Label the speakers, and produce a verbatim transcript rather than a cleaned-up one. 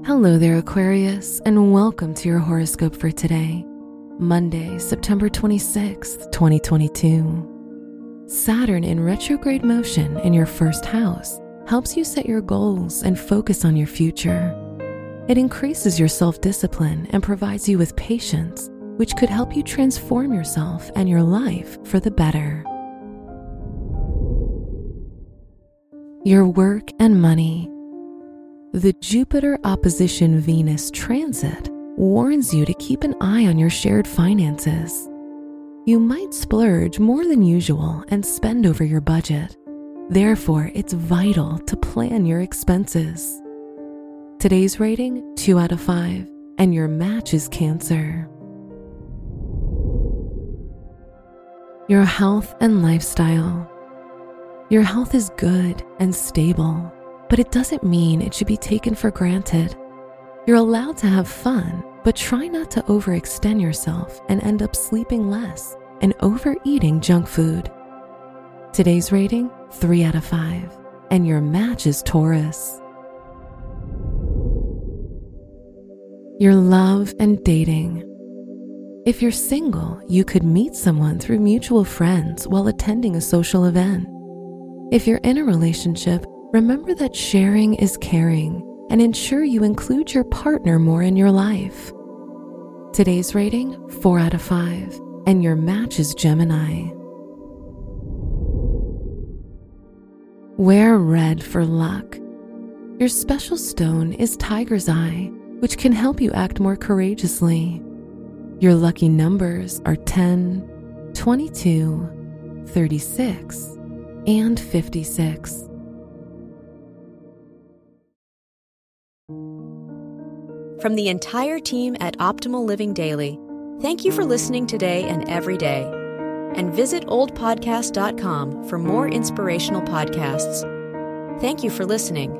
Speaker 1: Hello there, Aquarius, and welcome to your horoscope for today, Monday, September twenty-sixth, twenty twenty-two. Saturn in retrograde motion in your first house helps you set your goals and focus on your future. It increases your self-discipline and provides you with patience, which could help you transform yourself and your life for the better. Your work and money. The Jupiter opposition Venus transit warns you to keep an eye on your shared finances. You might splurge more than usual and spend over your budget. Therefore, it's vital to plan your expenses. Today's rating, two out of five, and your match is Cancer. Your health and lifestyle. Your health is good and stable, but it doesn't mean it should be taken for granted. You're allowed to have fun, but try not to overextend yourself and end up sleeping less and overeating junk food. Today's rating, three out of five, and your match is Taurus. Your love and dating. If you're single, you could meet someone through mutual friends while attending a social event. If you're in a relationship, remember that sharing is caring and ensure you include your partner more in your life. Today's rating, four out of five, and your match is Gemini. Wear red for luck. Your special stone is Tiger's Eye, which can help you act more courageously. Your lucky numbers are ten, twenty-two, thirty-six, and fifty-six.
Speaker 2: From the entire team at Optimal Living Daily, thank you for listening today and every day. And visit old podcast dot com for more inspirational podcasts. Thank you for listening.